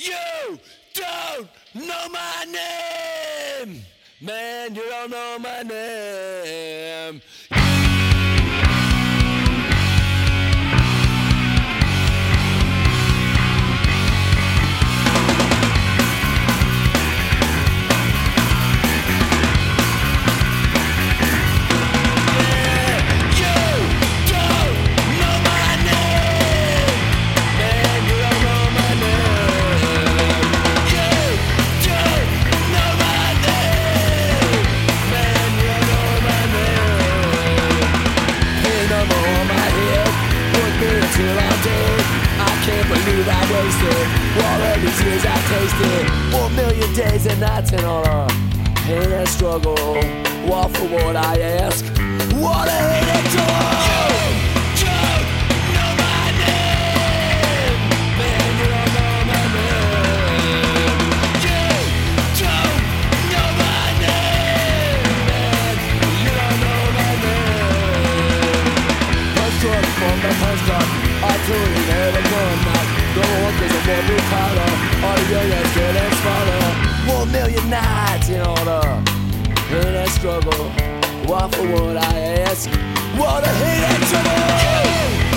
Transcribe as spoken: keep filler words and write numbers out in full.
You don't know my name. Man, you don't know my name. I wasted all of these years I tasted. One million days and nights in on a pain and struggle. All for what I ask. What a hate and toll. You don't know my name. Man, you don't know my name. You don't know my name. Man, you don't know my name. Punch drunk from the punch drunk. I told you never one night. No one is a more blue collar. All the young and good and smaller. One million nights in order. Pain and struggle. What for what I ask. What a hate and trouble.